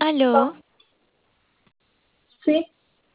Aló, Sí,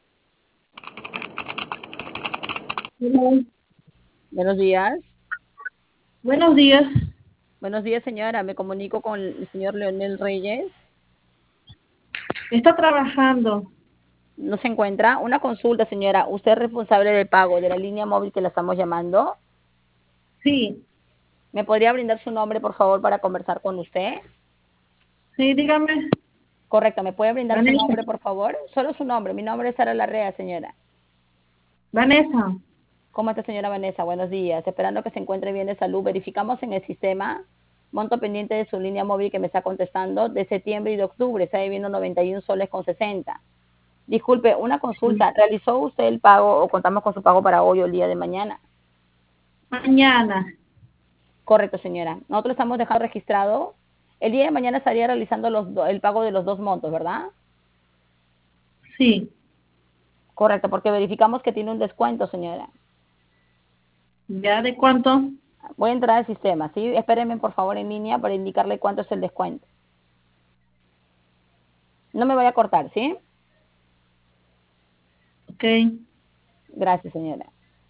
hola. Buenos días. Buenos días. Buenos días, señora. Me comunico con el señor Leonel Reyes. Está trabajando. ¿No se encuentra? Una consulta, señora. ¿Usted es responsable del pago de la línea móvil que la estamos llamando? Sí, ¿Me podría brindar su nombre, por favor, para conversar con usted? sí, dígame. Correcto. ¿Me puede brindar su Vanessa. nombre, por favor? Solo su nombre. Mi nombre es Sara Larrea, señora. Vanessa. ¿Cómo está, señora Vanessa? Buenos días. Esperando que se encuentre bien de salud. Verificamos en el sistema monto pendiente de su línea móvil que me está contestando de septiembre y de octubre. Está debiendo 91 soles con 60. Disculpe, una consulta. ¿Realizó usted el pago o contamos con su pago para hoy o el día de mañana? Mañana. Correcto, señora. Nosotros estamos dejando registrado. El día de mañana estaría realizando el pago de los dos montos, ¿verdad? Sí. Correcto, porque verificamos que tiene un descuento, señora. ¿Ya de cuánto? Voy a entrar al sistema, ¿sí? Espérenme, por favor, en línea para indicarle cuánto es el descuento. No me vaya a cortar, ¿sí? Ok. Gracias, señora.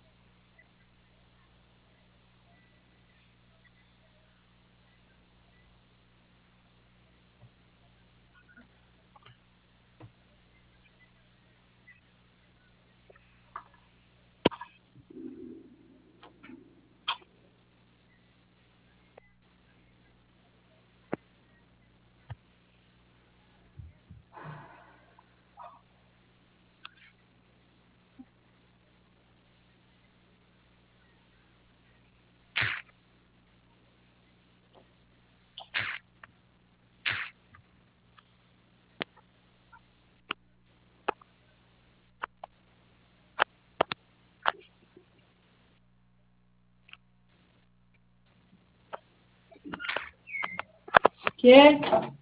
¿Qué?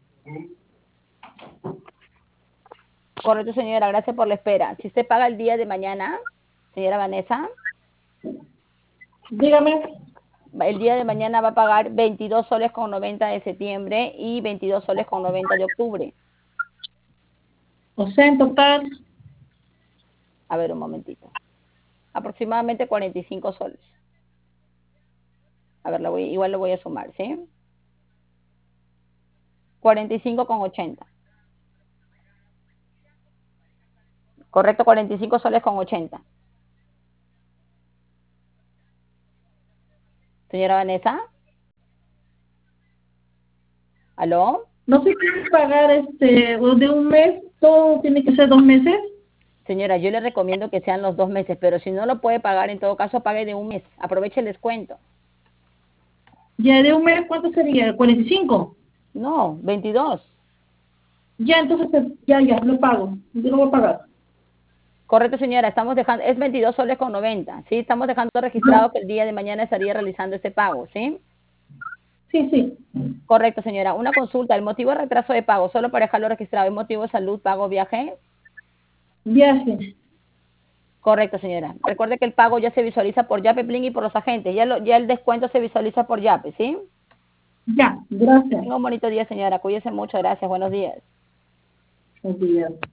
Correcto, señora. Gracias por la espera. Si usted paga el día de mañana, señora Vanessa, Dígame. el día de mañana va a pagar 22 soles con 90 de septiembre y 22 soles con 90 de octubre. O sea, en total, A ver, un momentito. Aproximadamente 45 soles. A ver, igual lo voy a sumar, ¿sí? 45,80. Correcto, 45 soles con 80. Señora Vanessa, ¿aló? no se puede pagar de un mes, todo tiene que ser 2 meses. Señora, yo le recomiendo que sean los 2 meses, pero si no lo puede pagar, en todo caso, pague de un mes. Aproveche el descuento. Ya de un mes, ¿cuánto sería? 45. No, 22. Ya, entonces, ya, lo pago. Yo lo voy a pagar. Correcto, señora, estamos dejando, es 22 soles con 90, ¿sí? Estamos dejando registrado que el día de mañana estaría realizando ese pago, ¿sí? Sí, sí. Correcto, señora. Una consulta, el motivo de retraso de pago, solo para dejarlo registrado, ¿es motivo de salud, pago, viaje? Viaje. Correcto, señora. Recuerde que el pago ya se visualiza por Yape, Plin y por los agentes. Ya el descuento se visualiza por Yape, ¿sí? Ya, Que gracias. tenga un bonito día, señora. Cuídese mucho. Gracias. Buenos días. Buenos días.